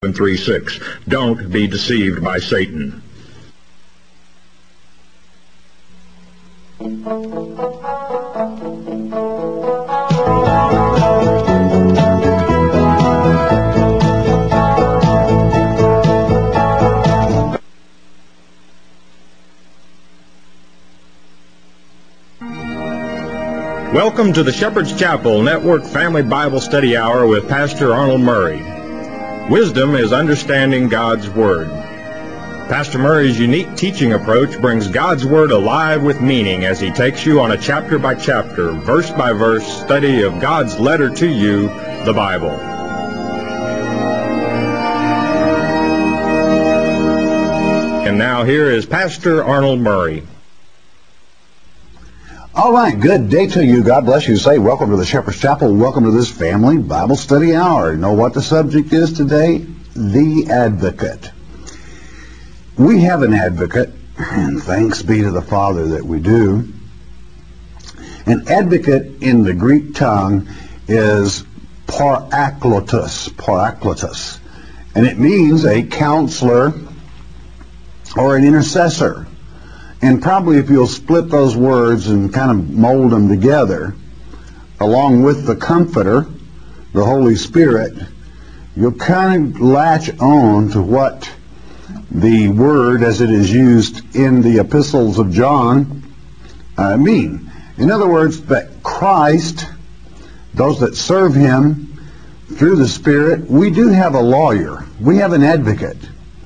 3:6. Don't be deceived by Satan. Welcome to the Shepherd's Chapel Network Family Bible Study Hour with Pastor Arnold Murray. Wisdom is understanding God's Word. Pastor Murray's unique teaching approach brings God's Word alive with meaning as he takes you on a chapter-by-chapter, verse-by-verse study of God's letter to you, the Bible. And now here is Pastor Arnold Murray. All right, good day to you. God bless you. Say, welcome to the Shepherd's Chapel. Welcome to this Family Bible Study Hour. You know what the subject is today? The Advocate. We have an advocate, and thanks be to the Father that we do. An advocate in the Greek tongue is parakletos, and it means a counselor or an intercessor. And probably if you'll split those words and kind of mold them together, along with the Comforter, the Holy Spirit, you'll kind of latch on to what the word as it is used in the epistles of John mean. In other words, that Christ, those that serve Him through the Spirit, we do have a lawyer. We have an advocate.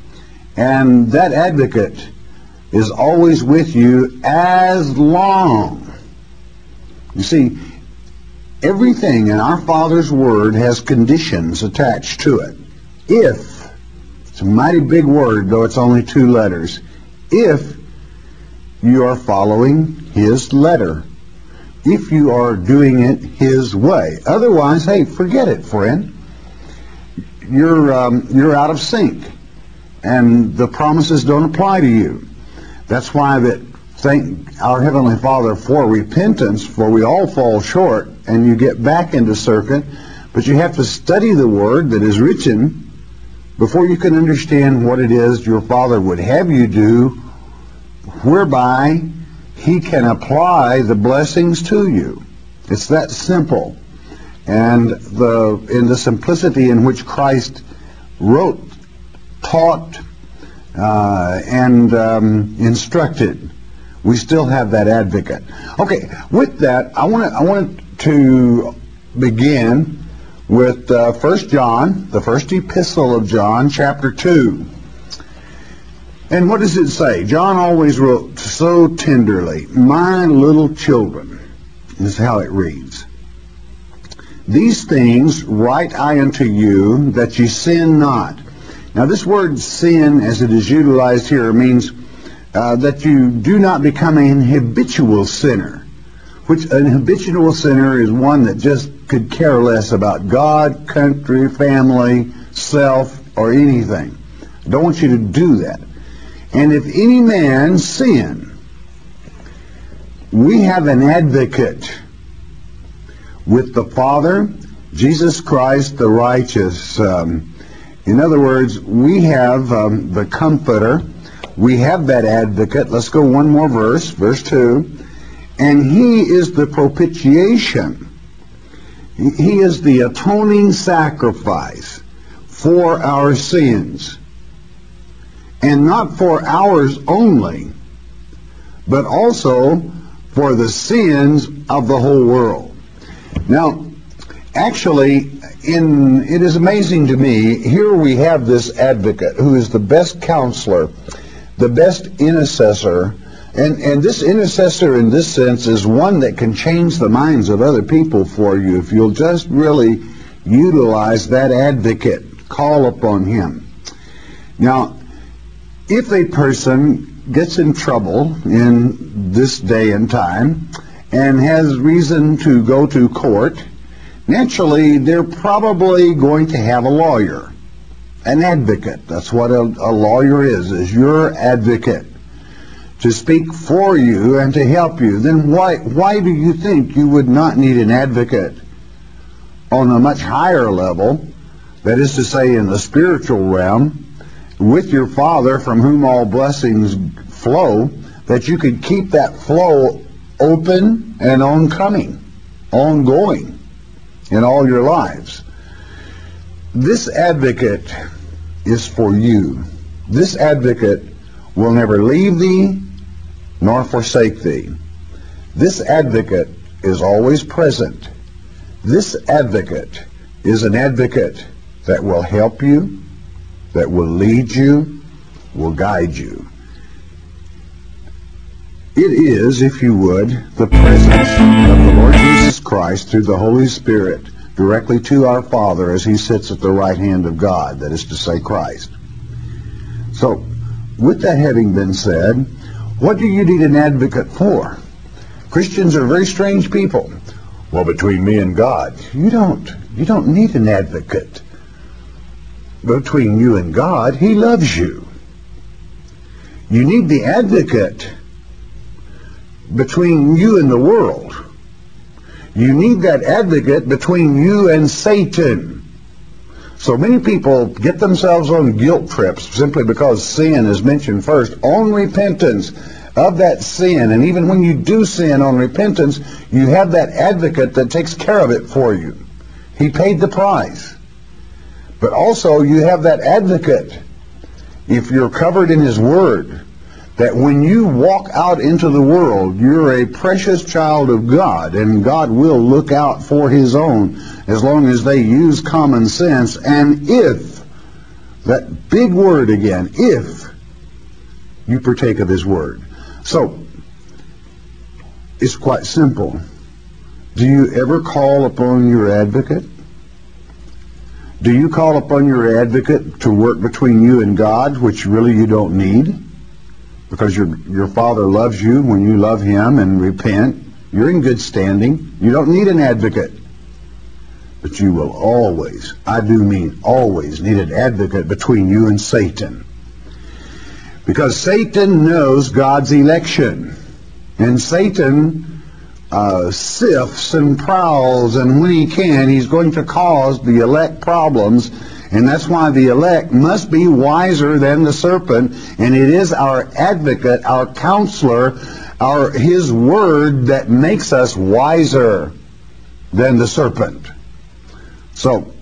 And that advocate is always with you as long. You see, everything in our Father's Word has conditions attached to it. If, it's a mighty big word, though it's only 2 letters, if you are following His letter, if you are doing it His way. Otherwise, hey, forget it, friend. You're out of sync, and the promises don't apply to you. That's why that thank our Heavenly Father for repentance, for we all fall short, and you get back into circuit, but you have to study the Word that is written before you can understand what it is your Father would have you do, whereby He can apply the blessings to you. It's that simple. And in the simplicity in which Christ wrote, taught, and instructed, we still have that advocate. Okay, with that, I want to begin with 1 John, the first epistle of John, chapter 2. And what does it say? John always wrote so tenderly, "My little children," is how it reads. "These things write I unto you, that ye sin not." Now this word sin, as it is utilized here, means that you do not become an habitual sinner. Which an habitual sinner is one that just could care less about God, country, family, self, or anything. I don't want you to do that. And if any man sin, we have an advocate with the Father, Jesus Christ the righteous. In other words, we have the Comforter. We have that advocate. Let's go one more verse, verse 2. And He is the propitiation. He is the atoning sacrifice for our sins. And not for ours only, but also for the sins of the whole world. Now, actually, it is amazing to me, here we have this advocate who is the best counselor, the best intercessor, and this intercessor in this sense is one that can change the minds of other people for you if you'll just really utilize that advocate, call upon him. Now, if a person gets in trouble in this day and time and has reason to go to court, naturally they're probably going to have a lawyer, an advocate. That's what a lawyer is your advocate, to speak for you and to help you. Then why do you think you would not need an advocate on a much higher level that is to say in the spiritual realm, with your Father from whom all blessings flow, that you could keep that flow open and oncoming, ongoing in all your lives. This advocate is for you. This advocate will never leave thee nor forsake thee. This advocate is always present. This advocate is an advocate that will help you, that will lead you, will guide you. It is, if you would, the presence of the Lord Jesus Christ through the Holy Spirit directly to our Father as he sits at the right hand of God, that is to say, Christ. So, with that having been said, what do you need an advocate for? Christians are very strange people. Well, between me and God, you don't need an advocate. Between you and God, he loves you. You need the advocate between you and the world. You need that advocate between you and Satan. So many people get themselves on guilt trips simply because sin is mentioned first. On repentance of that sin, and even when you do sin on repentance, you have that advocate that takes care of it for you. He paid the price. But also you have that advocate, if you're covered in his word, that when you walk out into the world, you're a precious child of God, and God will look out for his own as long as they use common sense. And if, that big word again, if you partake of his word. So, it's quite simple. Do you ever call upon your advocate? Do you call upon your advocate to work between you and God, which really you don't need? Because your Father loves you when you love him and repent. You're in good standing. You don't need an advocate. But you will always, I do mean always, need an advocate between you and Satan. Because Satan knows God's election. And Satan sifts and prowls, and when he can, he's going to cause the elect problems. And that's why the elect must be wiser than the serpent. And it is our advocate, our counselor, his word that makes us wiser than the serpent. So,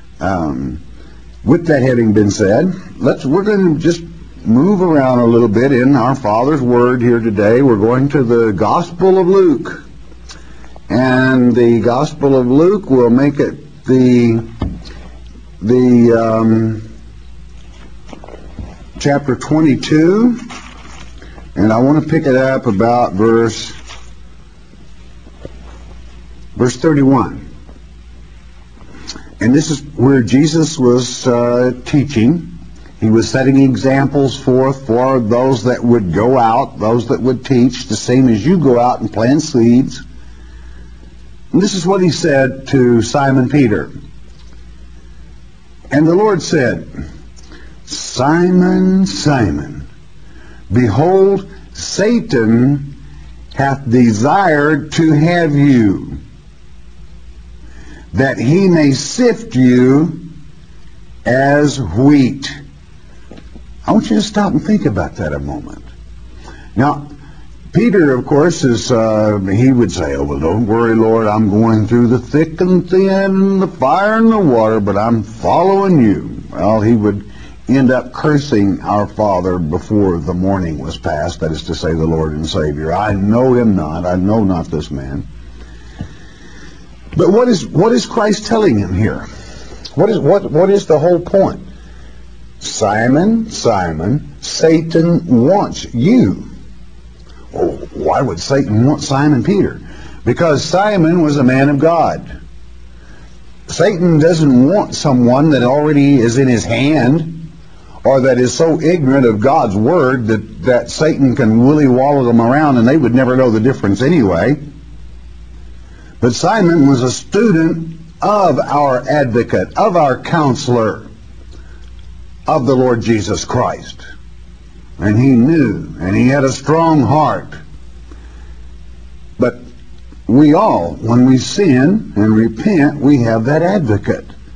with that having been said, we're going to just move around a little bit in our Father's Word here today. We're going to the Gospel of Luke. And the Gospel of Luke will make it the chapter 22, and I want to pick it up about verse 31. And this is where Jesus was teaching. He was setting examples forth for those that would go out, those that would teach, the same as you go out and plant seeds. And this is what he said to Simon Peter. And the Lord said, Simon, Simon, behold, Satan hath desired to have you, that he may sift you as wheat. I want you to stop and think about that a moment. Now, Peter, of course, he would say, oh, well, don't worry, Lord, I'm going through the thick and thin, the fire and the water, but I'm following you. Well, he would end up cursing our Father before the morning was past, that is to say, the Lord and Savior. I know him not. I know not this man. But what is Christ telling him here? What is the whole point? Simon, Simon, Satan wants you. Well, why would Satan want Simon Peter? Because Simon was a man of God. Satan doesn't want someone that already is in his hand, or that is so ignorant of God's word that Satan can willy-wallow them around and they would never know the difference anyway. But Simon was a student of our advocate, of our counselor, of the Lord Jesus Christ. And he knew, and he had a strong heart. But we all, when we sin and repent, we have that advocate.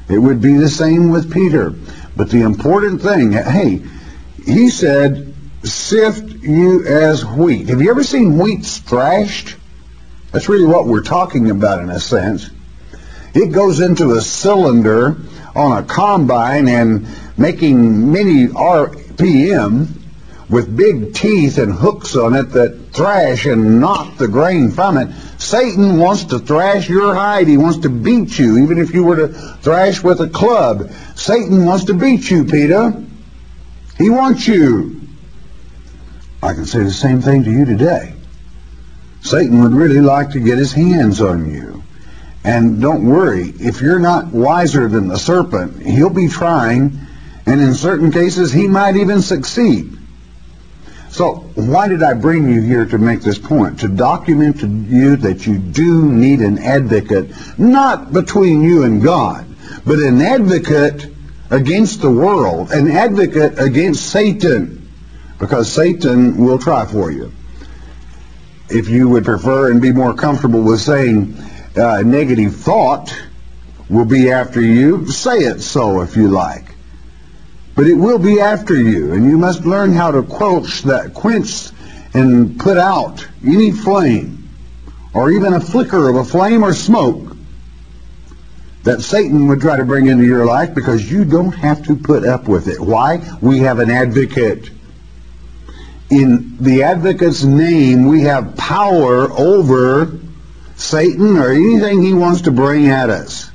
It would be the same with Peter. But the important thing, hey, he said, sift you as wheat. Have you ever seen wheat thrashed? That's really what we're talking about in a sense. It goes into a cylinder on a combine and making many RPM with big teeth and hooks on it that thrash and knock the grain from it. Satan wants to thrash your hide. He wants to beat you, even if you were to thrash with a club. Satan wants to beat you, Peter. He wants you. I can say the same thing to you today. Satan would really like to get his hands on you. And don't worry, if you're not wiser than the serpent, he'll be trying, and in certain cases he might even succeed. So why did I bring you here to make this point? To document to you that you do need an advocate, not between you and God, but an advocate against the world, an advocate against Satan, because Satan will try for you. If you would prefer and be more comfortable with saying negative thought will be after you, say it so if you like. But it will be after you, and you must learn how to quench and put out any flame, or even a flicker of a flame or smoke that Satan would try to bring into your life, because you don't have to put up with it. Why? We have an advocate. In the advocate's name, we have power over Satan or anything he wants to bring at us.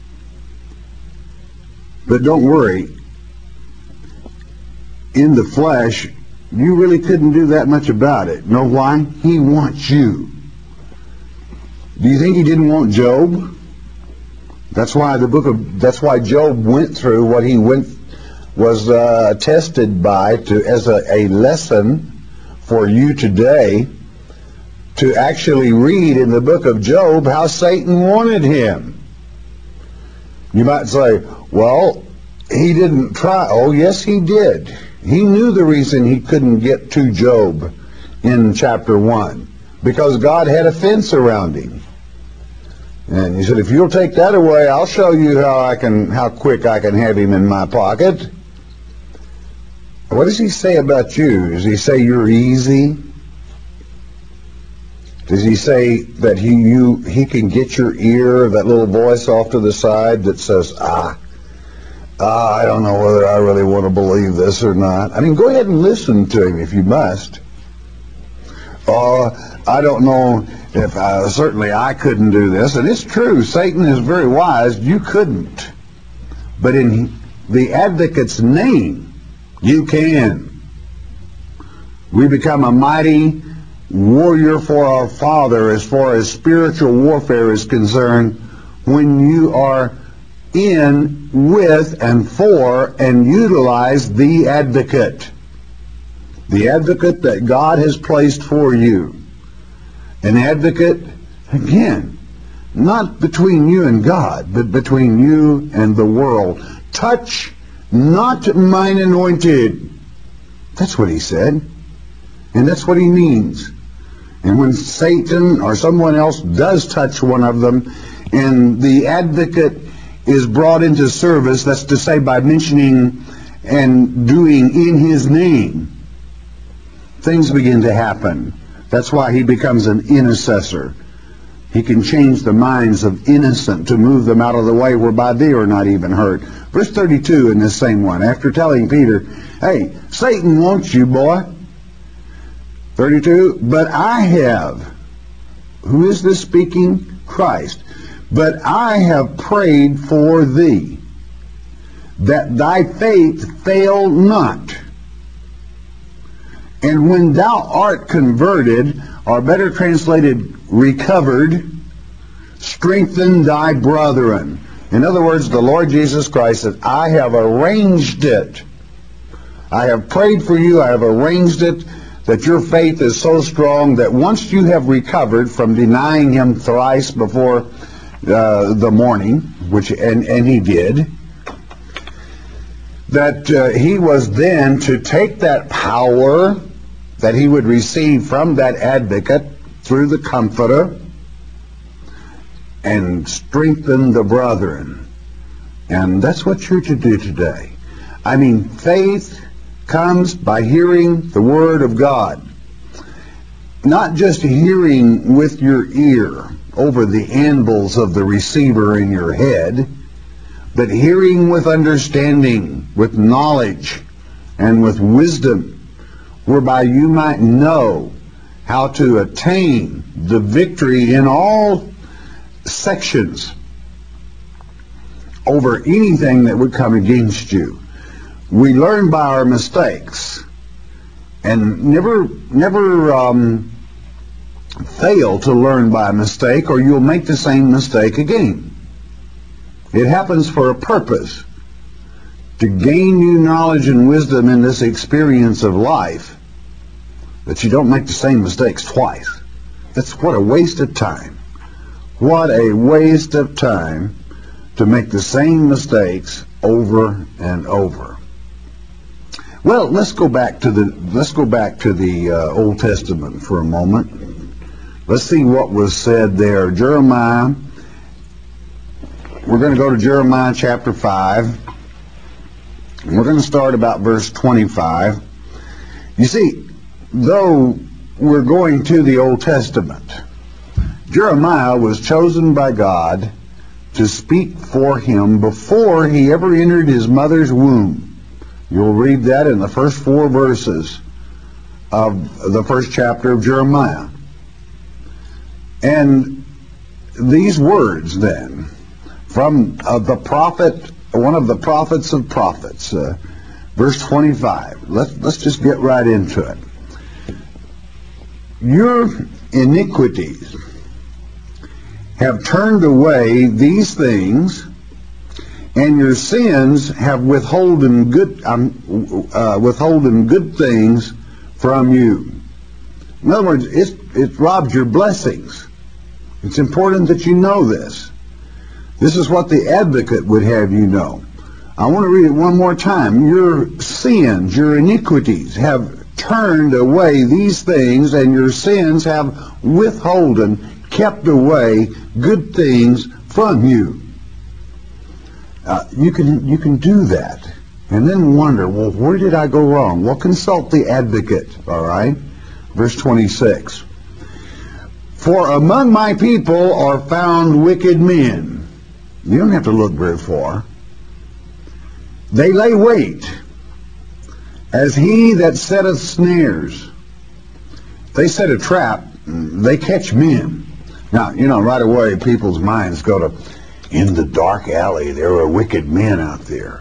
But don't worry. In the flesh, you really couldn't do that much about it. Know why? He wants you. Do you think he didn't want Job? That's why Job went through what he was tested by as a lesson for you today, to actually read in the book of Job how Satan wanted him. You might say, well, he didn't try. Oh, yes, he did. He knew the reason he couldn't get to Job in chapter 1, because God had a fence around him. And he said, if you'll take that away, I'll show you how quick I can have him in my pocket. What does he say about you? Does he say you're easy? Does he say that he can get your ear, that little voice off to the side that says, I don't know whether I really want to believe this or not? I mean, go ahead and listen to him if you must. I don't know if certainly I couldn't do this. And it's true, Satan is very wise. You couldn't. But in the advocate's name, you can. We become a mighty warrior for our Father as far as spiritual warfare is concerned when you are in, with, and for, and utilize the advocate. The advocate that God has placed for you. An advocate, again, not between you and God, but between you and the world. Touch not mine anointed. That's what he said. And that's what he means. And when Satan or someone else does touch one of them, and the advocate is brought into service, that's to say by mentioning and doing in his name, things begin to happen. That's why he becomes an intercessor. He can change the minds of innocent to move them out of the way whereby they are not even hurt. Verse 32 in this same one, after telling Peter, hey, Satan wants you, boy. 32, but I have. Who is this speaking? Christ. But I have prayed for thee, that thy faith fail not. And when thou art converted, or better translated, recovered, strengthen thy brethren. In other words, the Lord Jesus Christ said, I have arranged it. I have prayed for you, I have arranged it, that your faith is so strong that once you have recovered from denying him thrice before the morning, and he did, that he was then to take that power that he would receive from that advocate through the Comforter and strengthen the brethren. And that's what you're to do today. I mean, faith comes by hearing the Word of God. Not just hearing with your ear over the anvils of the receiver in your head, but hearing with understanding, with knowledge, and with wisdom, whereby you might know how to attain the victory in all sections over anything that would come against you. We learn by our mistakes, and never fail to learn by a mistake, or you'll make the same mistake again. It happens for a purpose, to gain new knowledge and wisdom in this experience of life, that you don't make the same mistakes twice. That's what a waste of time. What a waste of time to make the same mistakes over and over. Well, let's go back to the Old Testament for a moment. Let's see what was said there. Jeremiah. We're going to go to Jeremiah chapter 5. And we're going to start about verse 25. You see, though we're going to the Old Testament, Jeremiah was chosen by God to speak for him before he ever entered his mother's womb. You'll read that in the first 4 verses of the first chapter of Jeremiah. And these words then, from the prophet, one of the prophets of prophets, verse 25. Let's just get right into it. Your iniquities have turned away these things, and your sins have withholden good things from you. In other words, it robs your blessings. It's important that you know this. This is what the advocate would have you know. I want to read it one more time. Your sins, your iniquities have turned away these things, and your sins have withholden, kept away good things from you. You can do that, and then wonder, well, where did I go wrong? Well, consult the advocate, all right? Verse 26. For among my people are found wicked men. You don't have to look very far. They lay wait, as he that setteth snares. They set a trap, they catch men. Now, right away people's minds go to, in the dark alley, there are wicked men out there.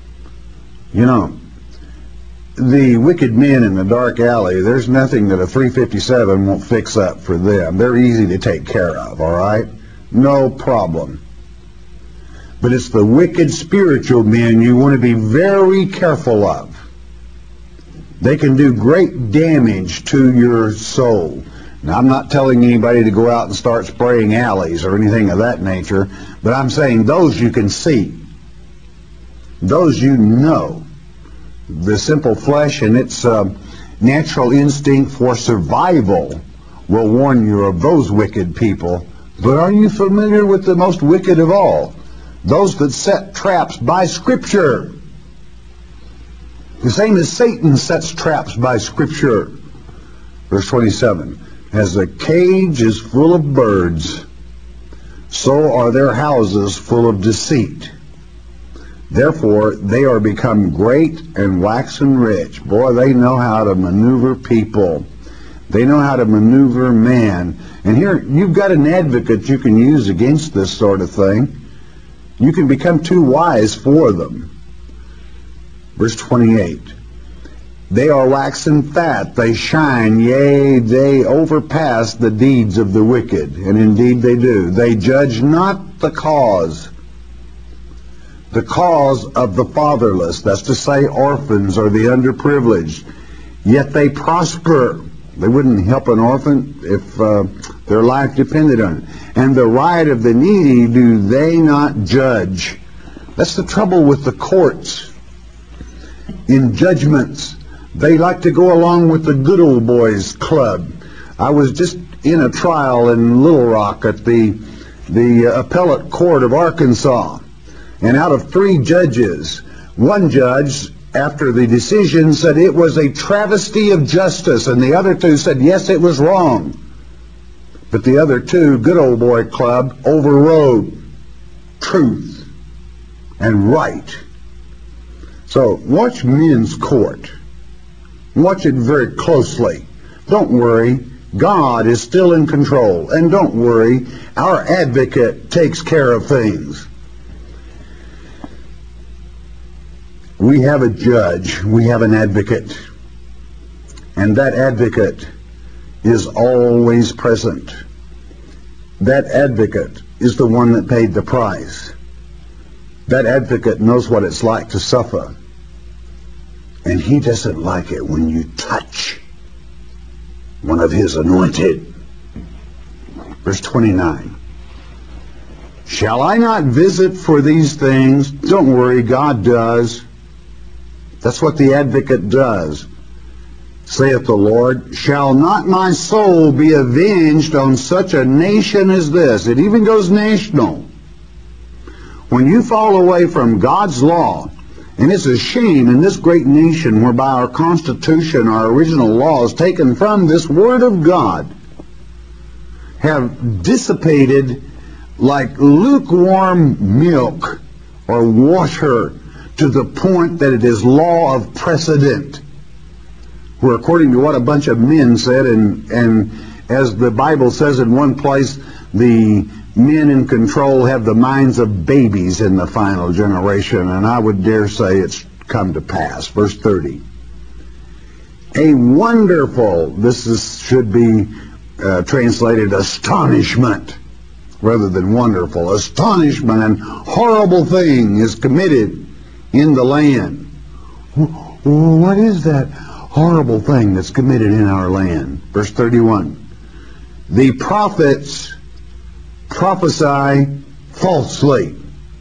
The wicked men in the dark alley, there's nothing that a 357 won't fix up for them. They're easy to take care of, all right? No problem. But it's the wicked spiritual men you want to be very careful of. They can do great damage to your soul. Now, I'm not telling anybody to go out and start spraying alleys or anything of that nature, but I'm saying those you can see. Those you know. The simple flesh and its natural instinct for survival will warn you of those wicked people. But are you familiar with the most wicked of all? Those that set traps by Scripture. The same as Satan sets traps by Scripture. Verse 27. As a cage is full of birds, so are their houses full of deceit. Therefore they are become great and waxen rich. Boy, they know how to maneuver people. They know how to maneuver man. And here, you've got an advocate you can use against this sort of thing. You can become too wise for them. Verse 28. They are waxen fat, they shine, yea, they overpass the deeds of the wicked. And indeed they do. They judge not the cause of the fatherless, that's to say orphans or the underprivileged. Yet they prosper. They wouldn't help an orphan if their life depended on it. And the right of the needy do they not judge. That's the trouble with the courts. In judgments, they like to go along with the good old boys club. I was just in a trial in Little Rock at the appellate court of Arkansas. And out of 3 judges, one judge, after the decision, said it was a travesty of justice, and the other 2 said, yes, it was wrong. But the other 2, good old boy club, overrode truth and right. So watch men's court. Watch it very closely. Don't worry, God is still in control. And don't worry, our advocate takes care of things. We have a judge, we have an advocate. And that advocate is always present. That advocate is the one that paid the price. That advocate knows what it's like to suffer. And he doesn't like it when you touch one of his anointed. Verse 29. Shall I not visit for these things? Don't worry, God does. That's what the advocate does. Saith the Lord, shall not my soul be avenged on such a nation as this? It even goes national. When you fall away from God's law, and it's a shame in this great nation whereby our Constitution, our original laws taken from this Word of God, have dissipated like lukewarm milk or water to the point that it is law of precedent. Where according to what a bunch of men said, and as the Bible says in one place, the men in control have the minds of babies in the final generation, and I would dare say it's come to pass. Verse 30. A wonderful, should be translated astonishment, rather than wonderful. Astonishment and horrible thing is committed in the land. What is that horrible thing that's committed in our land? Verse 31. The prophets prophesy falsely,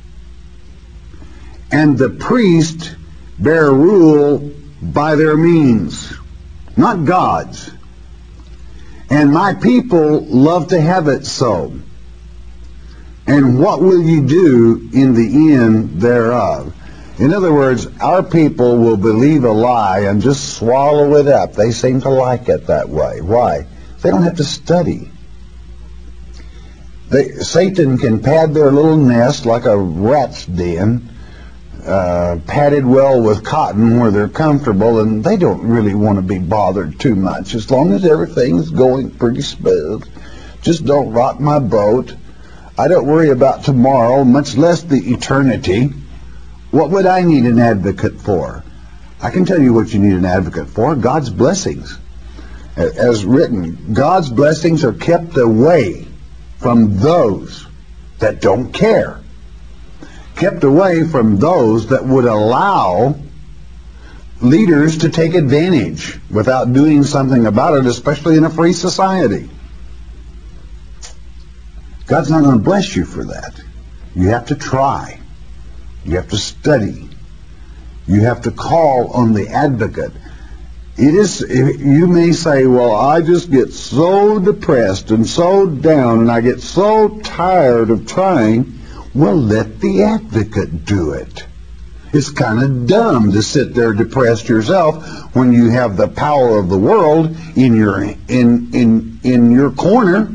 and the priests bear rule by their means, not God's. And my people love to have it so. And what will you do in the end thereof? In other words, our people will believe a lie and just swallow it up. They seem to like it that way. Why? They don't have to study. Satan can pad their little nest like a rat's den, padded well with cotton where they're comfortable, and they don't really want to be bothered too much. As long as everything's going pretty smooth, just don't rock my boat. I don't worry about tomorrow, much less the eternity. What would I need an advocate for? I can tell you what you need an advocate for. God's blessings. As written, God's blessings are kept away from those that don't care. Kept away from those that would allow leaders to take advantage without doing something about it, especially in a free society. God's not going to bless you for that. You have to try. You have to study. You have to call on the advocate. You may say, well, I just get so depressed and so down and I get so tired of trying. Well, let the advocate do it. It's kind of dumb to sit there depressed yourself when you have the power of the world in your corner.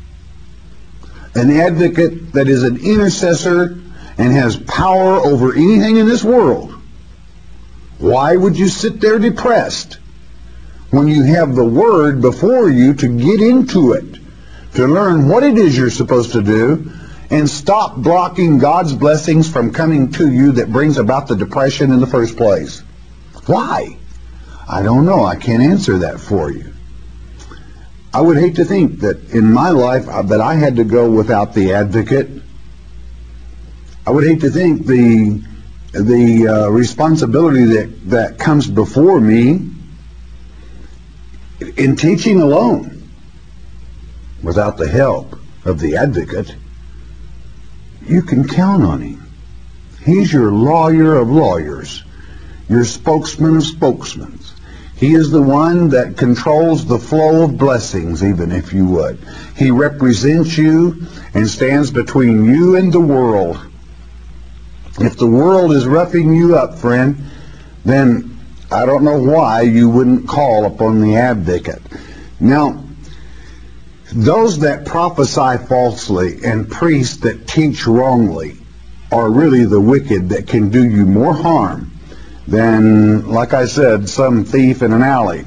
An advocate that is an intercessor and has power over anything in this world. Why would you sit there depressed when you have the Word before you to get into it, to learn what it is you're supposed to do, and stop blocking God's blessings from coming to you that brings about the depression in the first place? Why? I don't know. I can't answer that for you. I would hate to think that in my life that I had to go without the advocate. I would hate to think the responsibility that comes before me in teaching alone without the help of the advocate. You can count on him. He's your lawyer of lawyers, your spokesman of spokesmen. He is the one that controls the flow of blessings, even if you would. He represents you and stands between you and the world. If the world is roughing you up, friend, then I don't know why you wouldn't call upon the advocate. Now, those that prophesy falsely and priests that teach wrongly are really the wicked that can do you more harm than, like I said, some thief in an alley.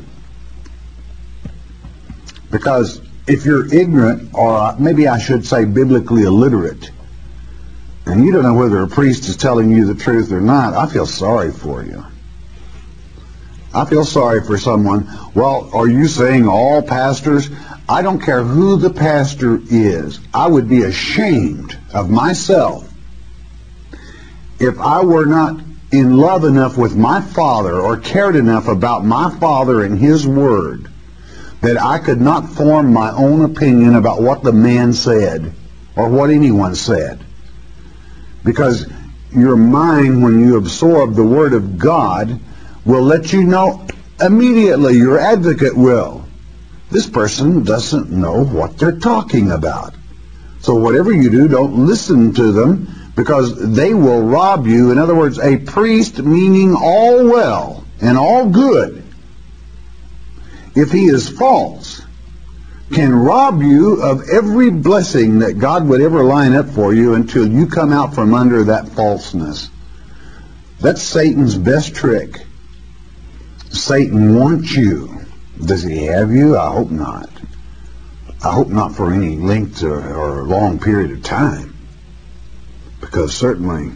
Because if you're ignorant, or maybe I should say biblically illiterate, and you don't know whether a priest is telling you the truth or not, I feel sorry for you. I feel sorry for someone. Well, are you saying all pastors? I don't care who the pastor is. I would be ashamed of myself if I were not in love enough with my Father or cared enough about my Father and His Word that I could not form my own opinion about what the man said or what anyone said. Because your mind, when you absorb the Word of God, will let you know immediately, your advocate will. This person doesn't know what they're talking about. So whatever you do, don't listen to them, because they will rob you. In other words, a priest, meaning all well and all good, if he is false, can rob you of every blessing that God would ever line up for you until you come out from under that falseness. That's Satan's best trick. Satan wants you. Does he have you? I hope not. I hope not for any length or long period of time. Because certainly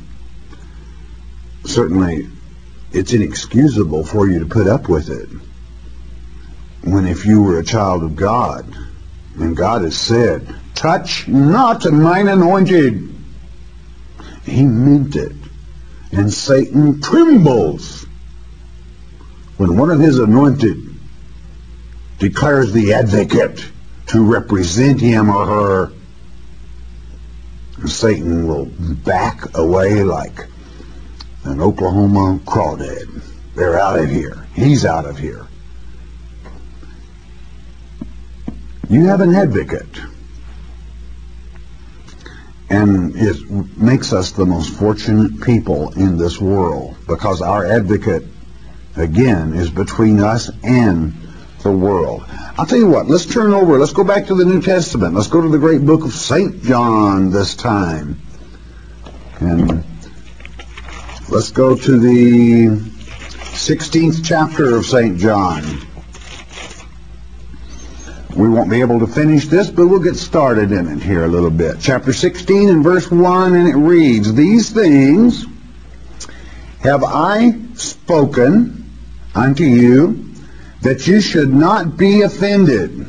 it's inexcusable for you to put up with it. When if you were a child of God, and God has said, touch not mine anointed. He meant it. And Satan trembles when one of his anointed declares the advocate to represent him or her. Satan will back away like an Oklahoma crawdad. They're out of here. He's out of here. You have an advocate. And it makes us the most fortunate people in this world, because our advocate, again, is between us and the world. I'll tell you what, let's turn over, let's go back to the New Testament. Let's go to the great book of St. John this time. And let's go to the 16th chapter of St. John. We won't be able to finish this, but we'll get started in it here a little bit. Chapter 16 and verse 1, and it reads, "These things have I spoken unto you, that you should not be offended."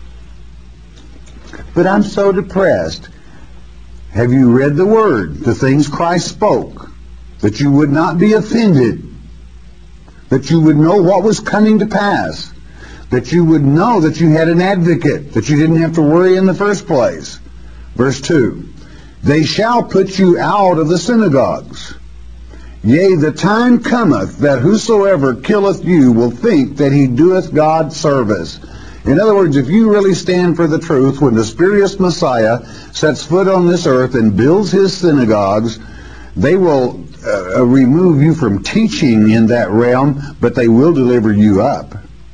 But I'm so depressed. Have you read the Word, the things Christ spoke, that you would not be offended, that you would know what was coming to pass, that you would know that you had an advocate, that you didn't have to worry in the first place? Verse 2, "They shall put you out of the synagogues. Yea, the time cometh that whosoever killeth you will think that he doeth God service." In other words, if you really stand for the truth, when the spurious Messiah sets foot on this earth and builds his synagogues, they will remove you from teaching in that realm, but they will deliver you up.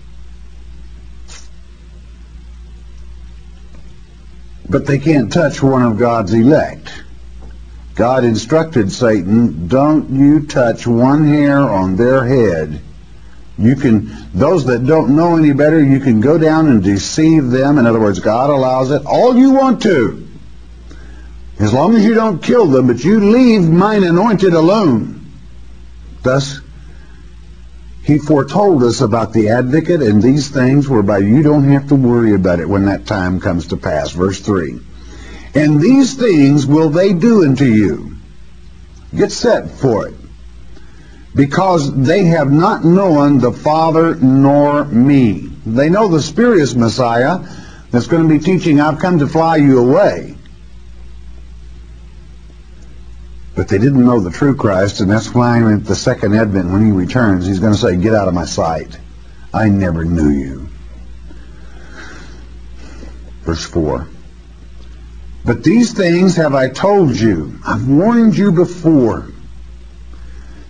But they can't touch one of God's elect. God instructed Satan, don't you touch one hair on their head. Those that don't know any better, you can go down and deceive them. In other words, God allows it all you want to, as long as you don't kill them, but you leave mine anointed alone. Thus, he foretold us about the advocate and these things whereby you don't have to worry about it when that time comes to pass. Verse 3, "And these things will they do unto you." Get set for it. "Because they have not known the Father nor me." They know the spurious Messiah that's going to be teaching, "I've come to fly you away." But they didn't know the true Christ, and that's why at the second advent, when he returns, he's going to say, "Get out of my sight. I never knew you." Verse 4, "But these things have I told you." I've warned you before.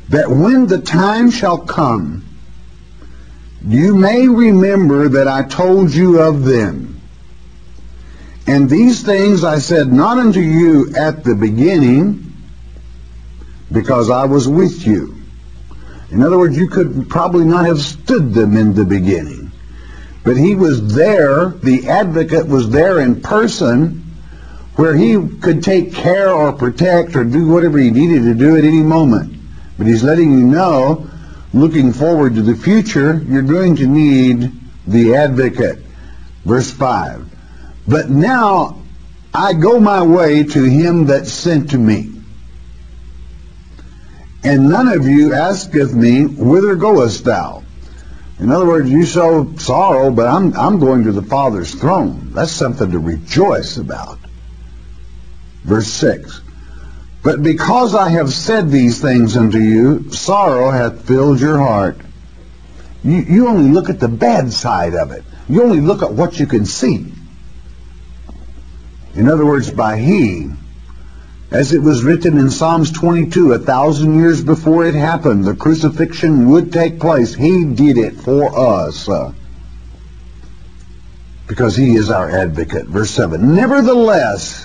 that when the time shall come, you may remember that I told you of them. And these things I said not unto you at the beginning, because I was with you. In other words, you could probably not have stood them in the beginning. But he was there, the advocate was there in person, where he could take care or protect or do whatever he needed to do at any moment. But he's letting you know, looking forward to the future, you're going to need the advocate. Verse 5. But now I go my way to him that sent to me. And none of you asketh me, whither goest thou? In other words, you show sorrow, but I'm going to the Father's throne. That's something to rejoice about. Verse 6. But because I have said these things unto you, sorrow hath filled your heart. You only look at the bad side of it. You only look at what you can see. In other words, by he, as it was written in Psalms 22, 1,000 years before it happened, the crucifixion would take place. He did it for us. Because he is our advocate. Verse 7. Nevertheless,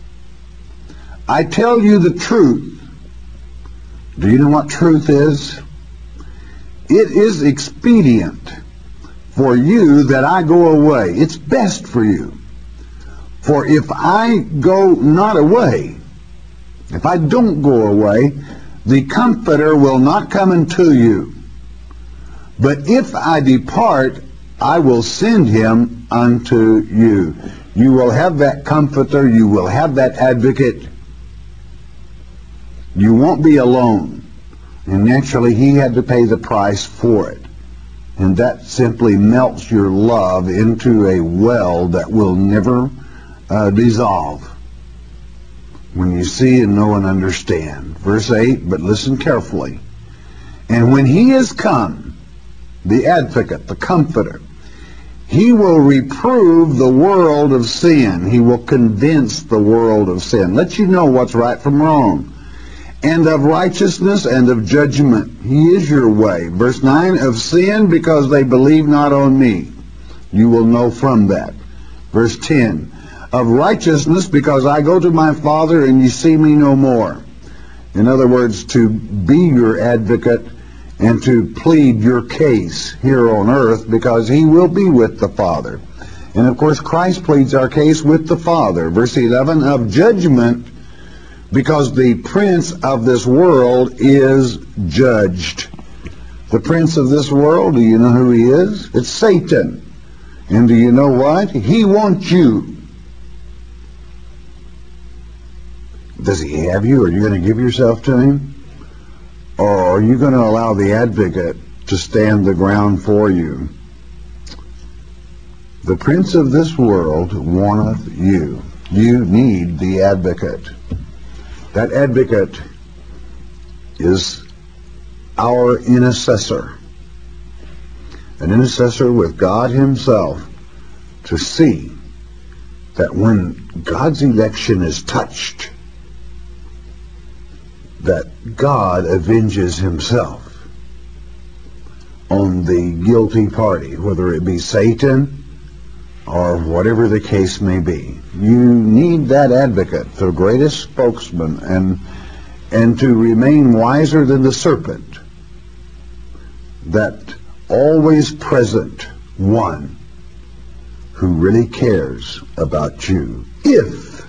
I tell you the truth. Do you know what truth is? It is expedient for you that I go away. It's best for you. For if I go not away, if I don't go away, the Comforter will not come unto you. But if I depart, I will send him unto you. You will have that Comforter. You will have that advocate. You won't be alone. And naturally, he had to pay the price for it. And that simply melts your love into a well that will never dissolve when you see and know and understand. Verse 8, but listen carefully. And when he is come, the advocate, the Comforter, he will reprove the world of sin. He will convince the world of sin. Let you know what's right from wrong. And of righteousness and of judgment. He is your way. Verse 9, of sin because they believe not on me. You will know from that. Verse 10, of righteousness because I go to my Father and you see me no more. In other words, to be your advocate and to plead your case here on earth because he will be with the Father. And of course, Christ pleads our case with the Father. Verse 11, of judgment because the prince of this world is judged. The prince of this world, do you know who he is? It's Satan. And do you know what? He wants you. Does he have you? Are you going to give yourself to him? Or are you going to allow the advocate to stand the ground for you? The prince of this world wanteth you. You need the advocate. That advocate is our intercessor. An intercessor with God himself to see that when God's election is touched, that God avenges himself on the guilty party, whether it be Satan or whatever the case may be. You need that advocate, the greatest spokesman, and to remain wiser than the serpent, that always present one who really cares about you. If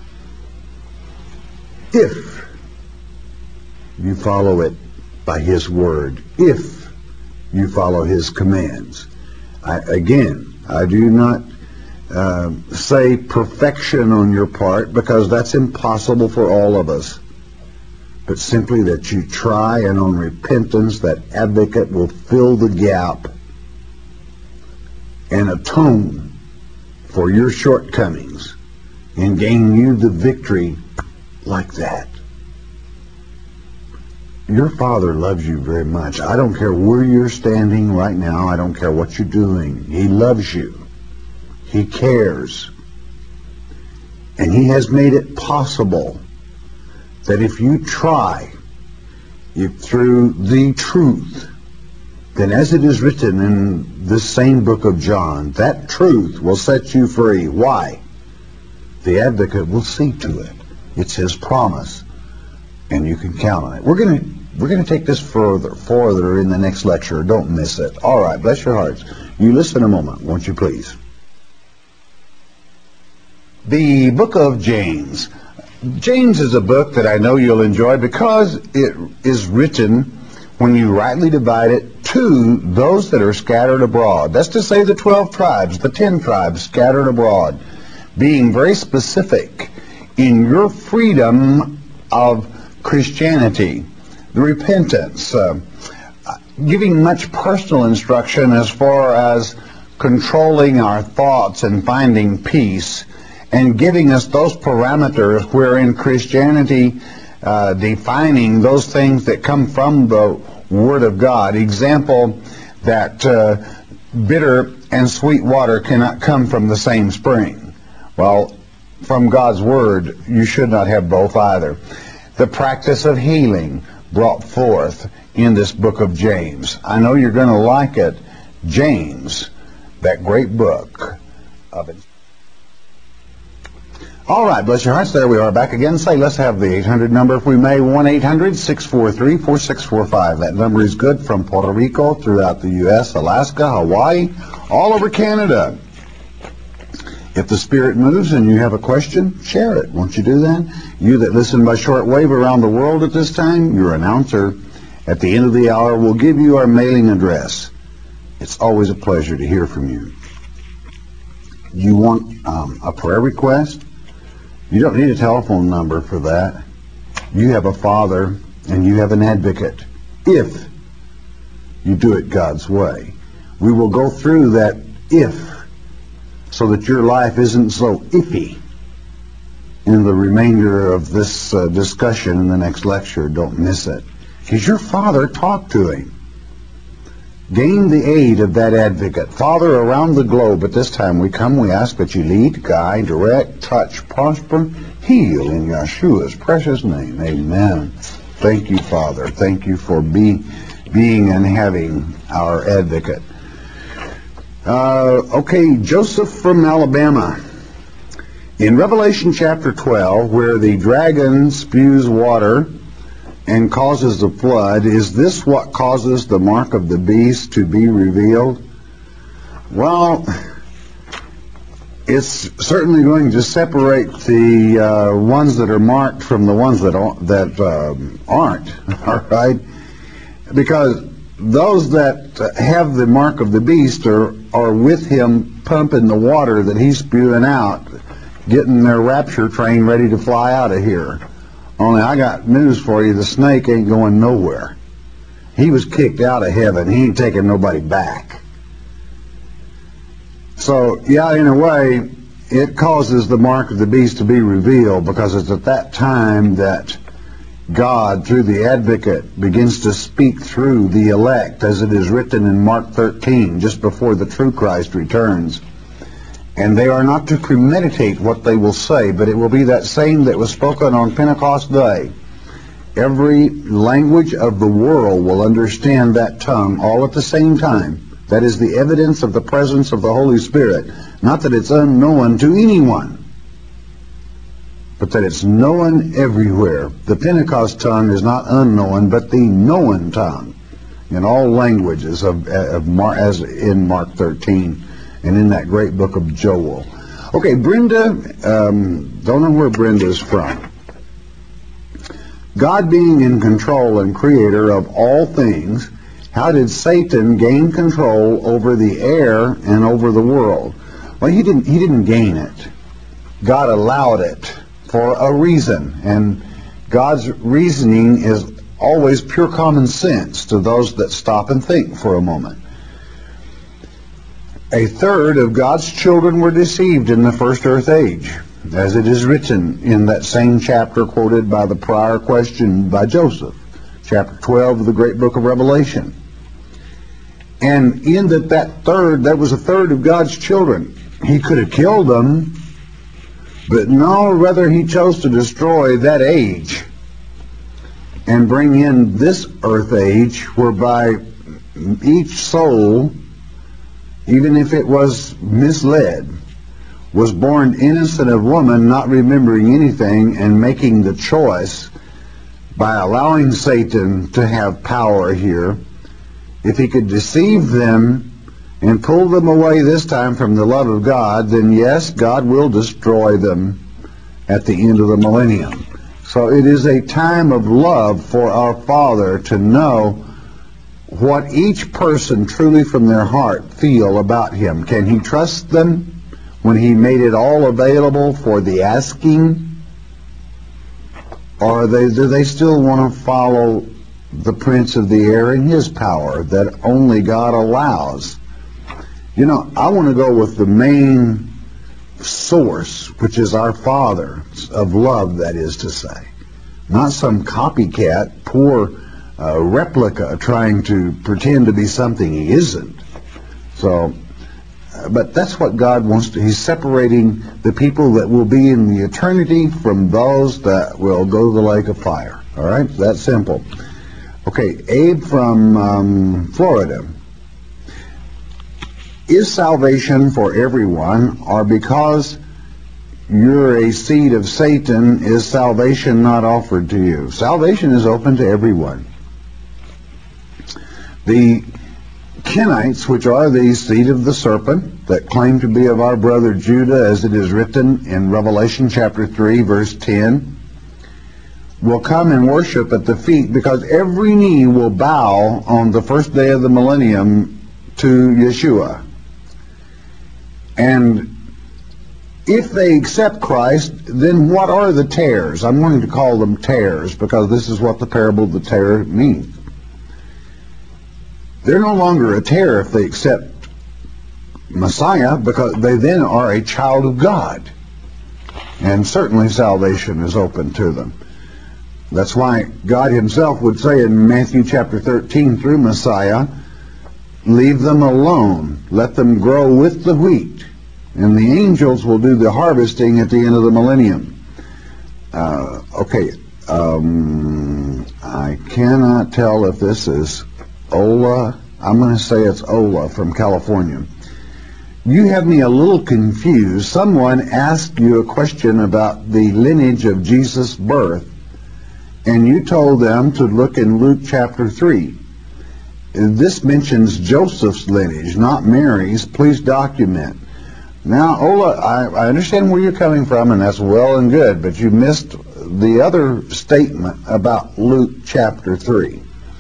you follow it by his word, if you follow his commands. I do not say perfection on your part, because that's impossible for all of us, but simply that you try, and on repentance that advocate will fill the gap and atone for your shortcomings and gain you the victory like that. Your Father loves you very much. I don't care where you're standing right now. I don't care what you're doing. He loves you. He cares. And he has made it possible that if you try if through the truth, then as it is written in this same book of John, that truth will set you free. Why? The advocate will see to it. It's his promise, and you can count on it. We're going to take this further in the next lecture. Don't miss it. All right, bless your hearts. You listen a moment, won't you please? The book of James. James is a book that I know you'll enjoy because it is written, when you rightly divide it, to those that are scattered abroad. That's to say the 12 tribes, the 10 tribes scattered abroad, being very specific in your freedom of Christianity, the repentance, giving much personal instruction as far as controlling our thoughts and finding peace, and giving us those parameters wherein Christianity defining those things that come from the Word of God. Example, that bitter and sweet water cannot come from the same spring. Well, from God's Word, you should not have both either. The practice of healing brought forth in this book of James. I know you're going to like it. James, that great book of it. All right, bless your hearts. There we are back again. Say, let's have the 800 number, if we may. 1-800-643-4645. That number is good from Puerto Rico, throughout the U.S., Alaska, Hawaii, all over Canada. If the Spirit moves and you have a question, share it. Won't you do that? You that listen by shortwave around the world at this time, your announcer at the end of the hour will give you our mailing address. It's always a pleasure to hear from you. You want a prayer request? You don't need a telephone number for that. You have a Father and you have an advocate, if you do it God's way. We will go through that if, so that your life isn't so iffy in the remainder of this discussion in the next lecture. Don't miss it. Because your Father, talk to him. Gain the aid of that advocate. Father, around the globe at this time we come, we ask that you lead, guide, direct, touch, prosper, heal in Yeshua's precious name. Amen. Thank you, Father. Thank you for being and having our advocate. Okay, Joseph from Alabama. In Revelation chapter 12, where the dragon spews water and causes the flood, is this what causes the mark of the beast to be revealed? Well, it's certainly going to separate the ones that are marked from the ones that aren't, all right? Because those that have the mark of the beast are with him pumping the water that he's spewing out, getting their rapture train ready to fly out of here. Only I got news for you, the snake ain't going nowhere. He was kicked out of heaven. He ain't taking nobody back. So, yeah, in a way, it causes the mark of the beast to be revealed, because it's at that time that God, through the advocate, begins to speak through the elect, as it is written in Mark 13, just before the true Christ returns. And they are not to premeditate what they will say, but it will be that same that was spoken on Pentecost Day. Every language of the world will understand that tongue all at the same time. That is the evidence of the presence of the Holy Spirit. Not that it's unknown to anyone, but that it's known everywhere. The Pentecost tongue is not unknown, but the known tongue in all languages as in Mark 13 and in that great book of Joel. Okay, Brenda, don't know where Brenda's from. God being in control and creator of all things, how did Satan gain control over the air and over the world? Well, he didn't gain it. God allowed it for a reason, and God's reasoning is always pure common sense to those that stop and think for a moment. A third of God's children were deceived in the first earth age, as it is written in that same chapter quoted by the prior question by Joseph, chapter 12 of the great book of Revelation. And in that third, there was a third of God's children. He could have killed them, but no, rather he chose to destroy that age. and bring in this earth age whereby each soul, even if it was misled, was born innocent of woman, not remembering anything, and making the choice by allowing Satan to have power here. If he could deceive them and pull them away this time from the love of God, then yes, God will destroy them at the end of the millennium. So it is a time of love for our Father to know what each person truly from their heart feel about Him. Can He trust them when He made it all available for the asking? Or do they still want to follow the prince of the air and his power that only God allows? You know, I want to go with the main source, which is our Father of love, that is to say. Not some copycat, poor replica trying to pretend to be something he isn't. So, but that's what God wants to. He's separating the people that will be in the eternity from those that will go to the lake of fire. All right? That's simple. Okay, Abe from Florida. Is salvation for everyone, or because you're a seed of Satan, is salvation not offered to you? Salvation is open to everyone. The Kenites, which are the seed of the serpent, that claim to be of our brother Judah, as it is written in Revelation chapter 3, verse 10, will come and worship at the feet, because every knee will bow on the first day of the millennium to Yeshua. And if they accept Christ, then what are the tares? I'm going to call them tares, because this is what the parable of the tare means. They're no longer a tare if they accept Messiah, because they then are a child of God. And certainly salvation is open to them. That's why God Himself would say in Matthew chapter 13 through Messiah, leave them alone, let them grow with the wheat, and the angels will do the harvesting at the end of the millennium. I cannot tell if this is Ola. I'm going to say it's Ola from California. You have me a little confused. Someone asked you a question about the lineage of Jesus' birth, and you told them to look in Luke chapter 3. This mentions Joseph's lineage, not Mary's. Please document. Now, Ola, I understand where you're coming from, and that's well and good, but you missed the other statement about Luke chapter 3.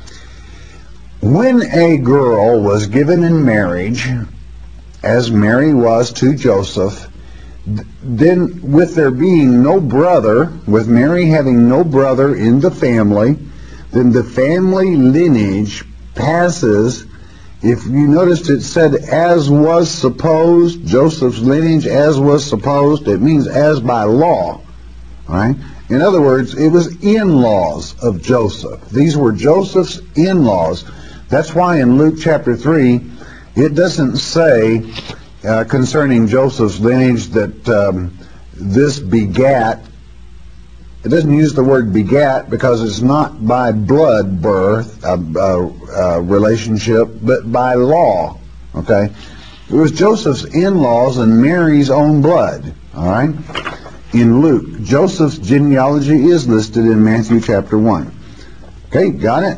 When a girl was given in marriage, as Mary was to Joseph, then with there being no brother, with Mary having no brother in the family, then the family lineage passes. If you noticed, it said as was supposed, Joseph's lineage as was supposed. It means as by law. Right? In other words, it was in-laws of Joseph. These were Joseph's in-laws. That's why in Luke chapter 3, it doesn't say concerning Joseph's lineage that this begat. It doesn't use the word begat because it's not by blood birth relationship, but by law. Okay? It was Joseph's in-laws and Mary's own blood. All right? In Luke, Joseph's genealogy is listed in Matthew chapter 1. Okay, got it?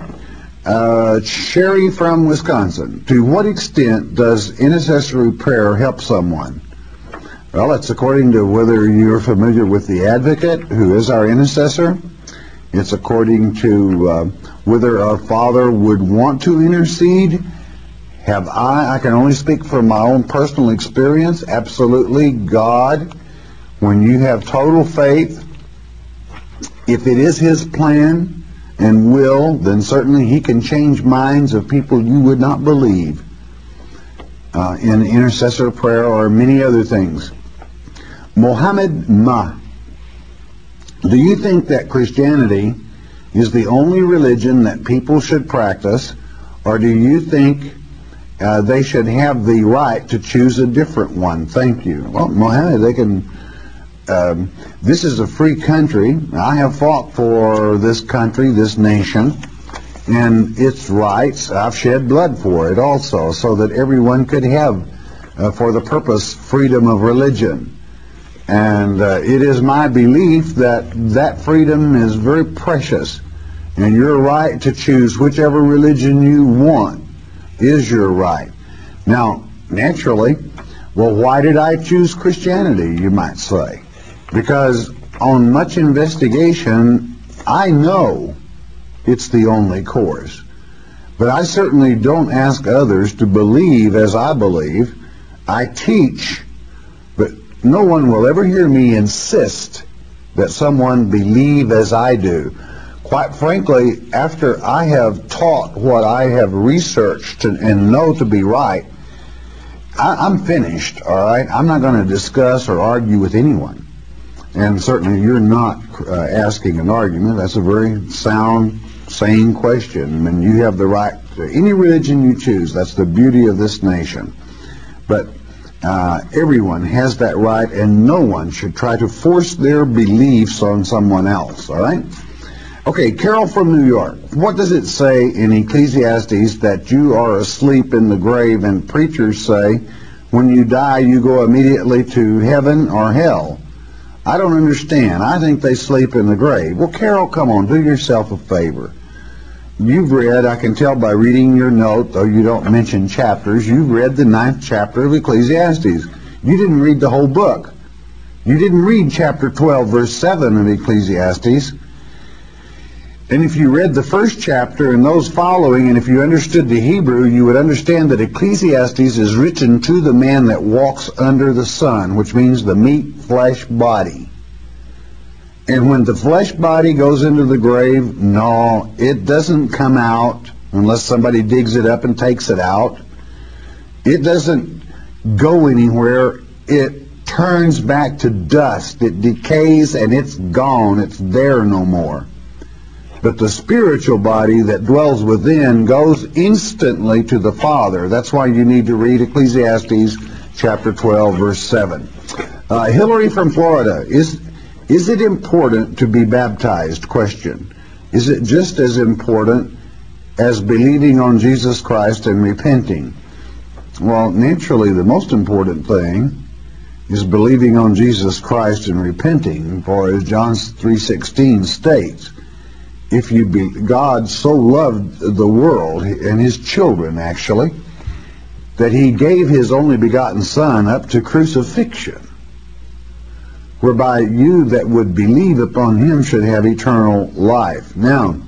Sherry from Wisconsin. To what extent does intercessory prayer help someone? Well, it's according to whether you're familiar with the advocate, who is our intercessor. It's according to whether our Father would want to intercede. I can only speak from my own personal experience. Absolutely, God, when you have total faith, if it is His plan and will, then certainly He can change minds of people you would not believe in intercessor prayer or many other things. Mohammed Ma, do you think that Christianity is the only religion that people should practice, or do you think they should have the right to choose a different one? Thank you. Well, Mohammed, they can this is a free country. I have fought for this country, this nation, and its rights. I've shed blood for it also, so that everyone could have, for the purpose, freedom of religion. And it is my belief that that freedom is very precious, and your right to choose whichever religion you want is your right. Now, naturally, well, why did I choose Christianity, you might say? Because on much investigation, I know it's the only course. But I certainly don't ask others to believe as I believe. I teach, but no one will ever hear me insist that someone believe as I do. Quite frankly, after I have taught what I have researched and know to be right, I'm finished, all right? I'm not going to discuss or argue with anyone. And certainly you're not asking an argument. That's a very sound, sane question. And you have the right to any religion you choose. That's the beauty of this nation. But everyone has that right, and no one should try to force their beliefs on someone else, all right? Okay, Carol from New York. What does it say in Ecclesiastes that you are asleep in the grave, and preachers say when you die you go immediately to heaven or hell? I don't understand. I think they sleep in the grave. Well, Carol, come on, do yourself a favor. You've read, I can tell by reading your note, though you don't mention chapters, you've read the 9th chapter of Ecclesiastes. You didn't read the whole book. You didn't read chapter 12, verse 7 of Ecclesiastes. And if you read the first chapter and those following, and if you understood the Hebrew, you would understand that Ecclesiastes is written to the man that walks under the sun, which means the meat, flesh, body. And when the flesh body goes into the grave, no, it doesn't come out unless somebody digs it up and takes it out. It doesn't go anywhere. It turns back to dust. It decays and it's gone. It's there no more. But the spiritual body that dwells within goes instantly to the Father. That's why you need to read Ecclesiastes chapter 12, verse 7. Hillary from Florida, is it important to be baptized? Question. Is it just as important as believing on Jesus Christ and repenting? Well, naturally, the most important thing is believing on Jesus Christ and repenting, for as John 3:16 states, God so loved the world and his children, actually, that he gave his only begotten Son up to crucifixion, whereby you that would believe upon him should have eternal life. Now,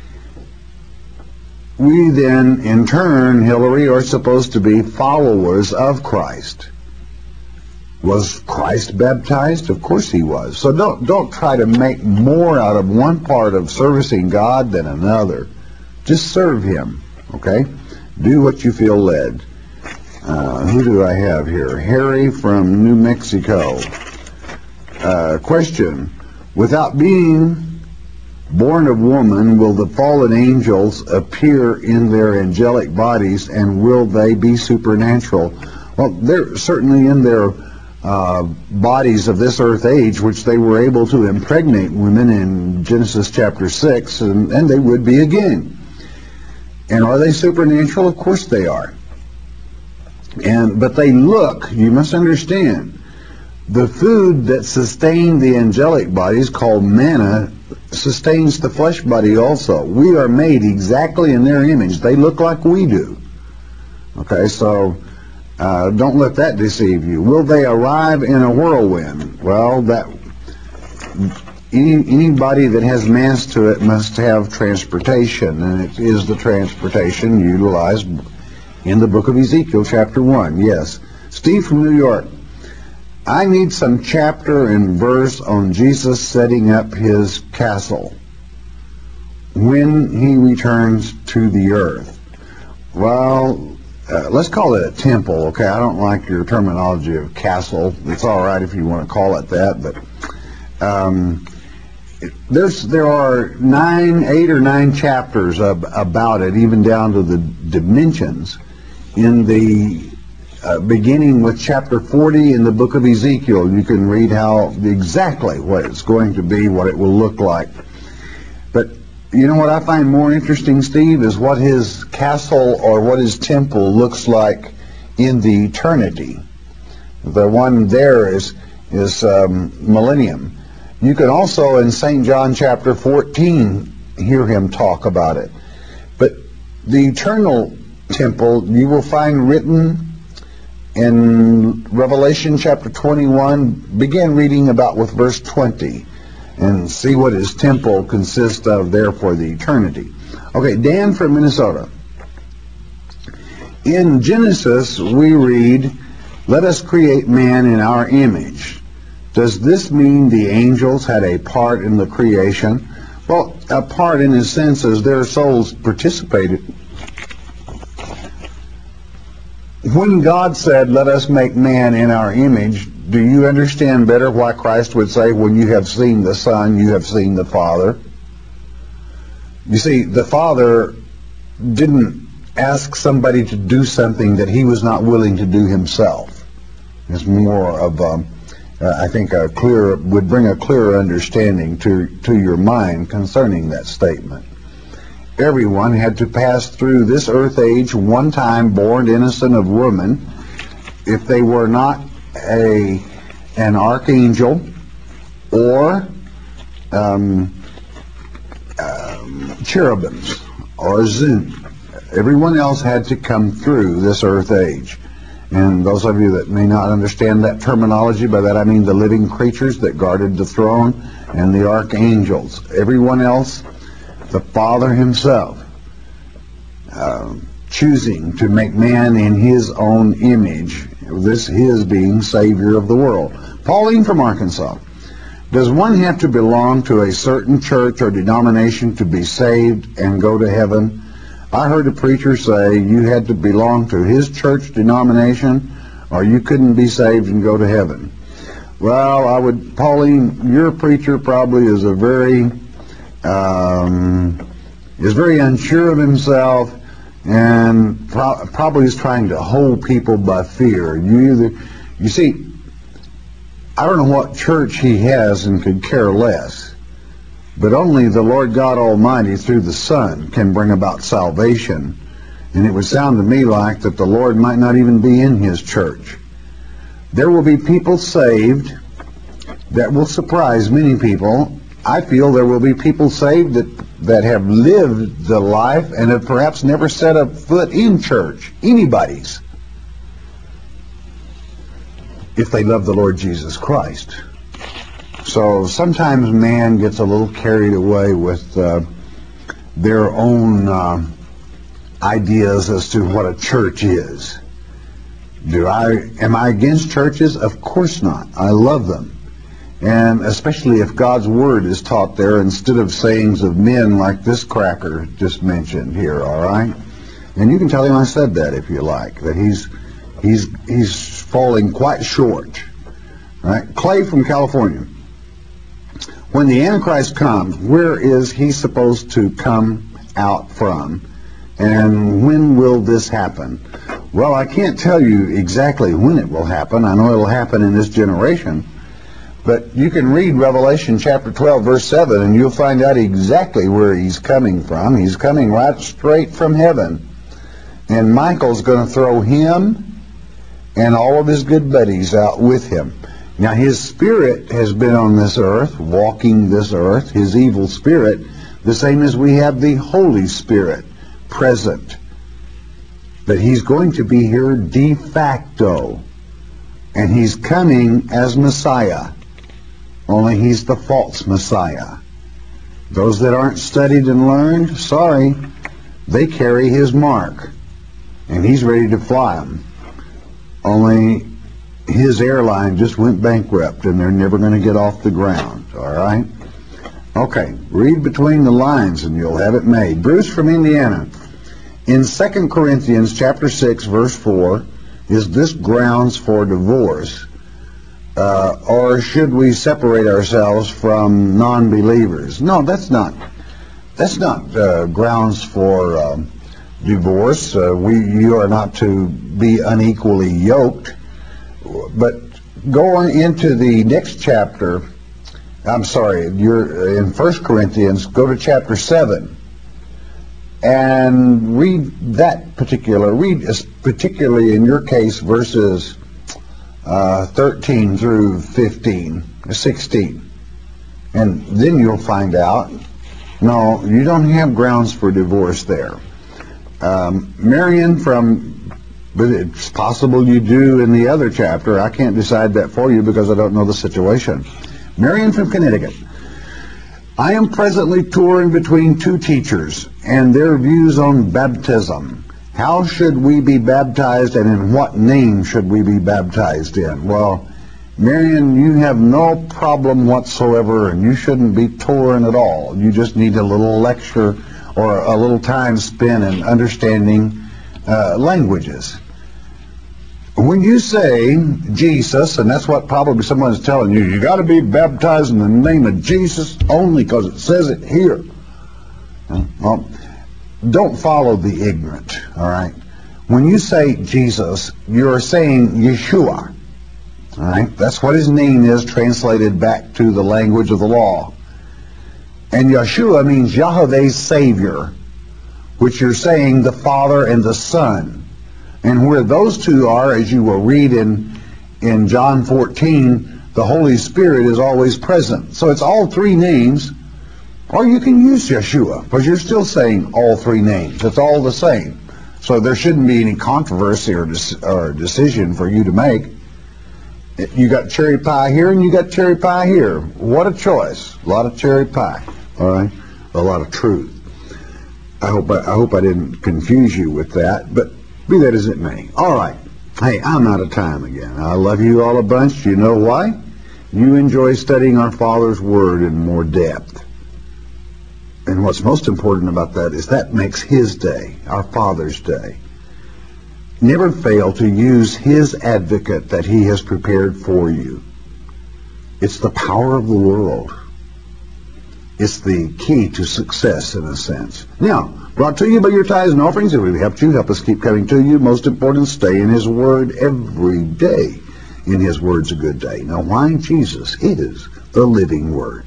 we then, in turn, Hillary, are supposed to be followers of Christ. Was Christ baptized? Of course he was. So don't try to make more out of one part of servicing God than another. Just serve him, okay? Do what you feel led. Who do I have here? Harry from New Mexico. Question. Without being born of woman, will the fallen angels appear in their angelic bodies, and will they be supernatural? Well, they're certainly in their bodies of this earth age, which they were able to impregnate women in Genesis chapter 6, and they would be again. And are they supernatural? Of course they are. But they look, you must understand, the food that sustained the angelic bodies, called manna, sustains the flesh body also. We are made exactly in their image. They look like we do. Okay, so don't let that deceive you. Will they arrive in a whirlwind? Well, anybody that has mass to it must have transportation, and it is the transportation utilized in the book of Ezekiel, chapter 1. Yes. Steve from New York. I need some chapter and verse on Jesus setting up his castle when he returns to the earth. Well, let's call it a temple, okay? I don't like your terminology of castle. It's all right if you want to call it that, but there are 8 or 9 chapters about it, even down to the dimensions in the beginning with chapter 40 in the book of Ezekiel. You can read how exactly what it's going to be, what it will look like. But you know what I find more interesting, Steve, is what his castle or what his temple looks like in the eternity. The one there is millennium. You can also in St. John chapter 14 hear him talk about it. But the eternal temple you will find written in Revelation chapter 21. Begin reading about with verse 20 and see what his temple consists of there for the eternity. Okay, Dan from Minnesota. In Genesis we read, "Let us create man in our image." Does this mean the angels had a part in the creation? Well, a part in a sense as their souls participated. When God said, "Let us make man in our image," do you understand better why Christ would say, "When you have seen the Son, you have seen the Father"? You see, the Father didn't ask somebody to do something that he was not willing to do himself. It's more of, I think, would bring a clearer understanding to your mind concerning that statement. Everyone had to pass through this earth age one time, born innocent of woman, if they were not an archangel or cherubims or zun. Everyone else had to come through this earth age. And those of you that may not understand that terminology, by that I mean the living creatures that guarded the throne and the archangels. Everyone else, the Father himself, choosing to make man in his own image, this his being Savior of the world. Pauline from Arkansas. Does one have to belong to a certain church or denomination to be saved and go to heaven? I heard a preacher say you had to belong to his church denomination or you couldn't be saved and go to heaven. Well, Pauline, your preacher probably is very unsure of himself and probably is trying to hold people by fear. You see, I don't know what church he has and could care less. But only the Lord God Almighty through the Son can bring about salvation. And it would sound to me like that the Lord might not even be in his church. There will be people saved that will surprise many people. I feel there will be people saved that have lived the life and have perhaps never set a foot in church, anybody's, if they love the Lord Jesus Christ. So sometimes man gets a little carried away with their own ideas as to what a church is. Am I against churches? Of course not. I love them. And especially if God's Word is taught there instead of sayings of men like this cracker just mentioned here, all right? And you can tell him I said that if you like, that he's falling quite short. All right? Clay from California. When the Antichrist comes, where is he supposed to come out from? And when will this happen? Well, I can't tell you exactly when it will happen. I know it will happen in this generation. But you can read Revelation chapter 12, verse 7, and you'll find out exactly where he's coming from. He's coming right straight from heaven. And Michael's going to throw him and all of his good buddies out with him. Now, his spirit has been on this earth, walking this earth, his evil spirit, the same as we have the Holy Spirit present. But he's going to be here de facto. And he's coming as Messiah. Only he's the false Messiah. Those that aren't studied and learned, sorry, they carry his mark. And he's ready to fly them. Only his airline just went bankrupt and they're never going to get off the ground, all right? Okay, read between the lines and you'll have it made. Bruce from Indiana. In 2 Corinthians chapter 6, verse 4, is this grounds for divorce? Or should we separate ourselves from non-believers? No, that's not grounds for divorce. You are not to be unequally yoked. But go on into the next chapter. I'm sorry, you're in 1 Corinthians. Go to chapter 7 and read particularly in your case verses 13 through 16. And then you'll find out, no, you don't have grounds for divorce there. Marion but it's possible you do in the other chapter. I can't decide that for you because I don't know the situation. Marion from Connecticut. I am presently touring between two teachers and their views on baptism. How should we be baptized, and in what name should we be baptized in? Well, Marion, you have no problem whatsoever, and you shouldn't be touring at all. You just need a little lecture or a little time spent in understanding languages. When you say Jesus, and that's what probably someone is telling you, you got to be baptized in the name of Jesus only because it says it here. Well, don't follow the ignorant, all right? When you say Jesus, you're saying Yeshua, all right? That's what his name is translated back to the language of the law. And Yeshua means Yahweh's Savior, which you're saying the Father and the Son. And where those two are, as you will read in John 14, the Holy Spirit is always present. So it's all three names, or you can use Yeshua, because you're still saying all three names. It's all the same. So there shouldn't be any controversy or decision for you to make. You got cherry pie here and you got cherry pie here. What a choice. A lot of cherry pie, all right? A lot of truth. I hope I didn't confuse you with that, but be that as it may. All right. Hey, I'm out of time again. I love you all a bunch. You know why? You enjoy studying our Father's Word in more depth. And what's most important about that is that makes His day, our Father's day. Never fail to use His advocate that He has prepared for you. It's the power of the world. It's the key to success, in a sense. Now, brought to you by your tithes and offerings. If we helped you, help us keep coming to you. Most important, stay in His Word every day. In His Word's a good day. Now, why Jesus is the living Word.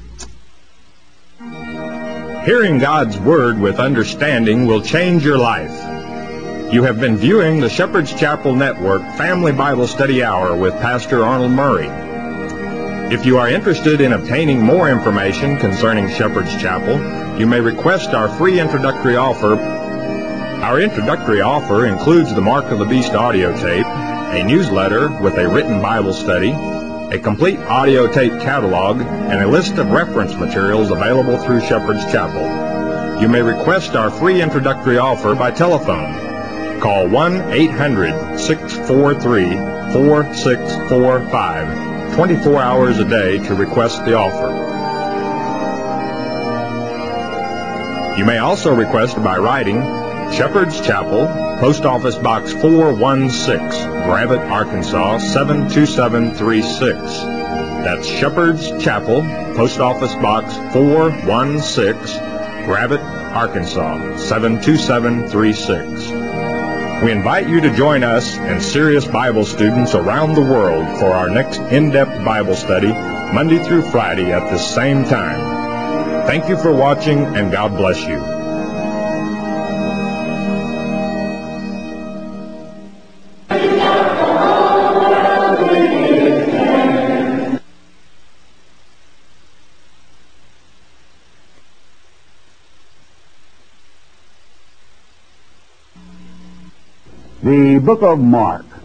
Hearing God's Word with understanding will change your life. You have been viewing the Shepherd's Chapel Network Family Bible Study Hour with Pastor Arnold Murray. If you are interested in obtaining more information concerning Shepherd's Chapel, you may request our free introductory offer. Our introductory offer includes the Mark of the Beast audio tape, a newsletter with a written Bible study, a complete audio tape catalog, and a list of reference materials available through Shepherd's Chapel. You may request our free introductory offer by telephone. Call 1-800-643-4645. 24 hours a day to request the offer. You may also request by writing Shepherd's Chapel, Post Office Box 416, Gravette, Arkansas 72736. That's Shepherd's Chapel, Post Office Box 416, Gravette, Arkansas 72736. We invite you to join us and serious Bible students around the world for our next in-depth Bible study, Monday through Friday at the same time. Thank you for watching, and God bless you. The book of Mark.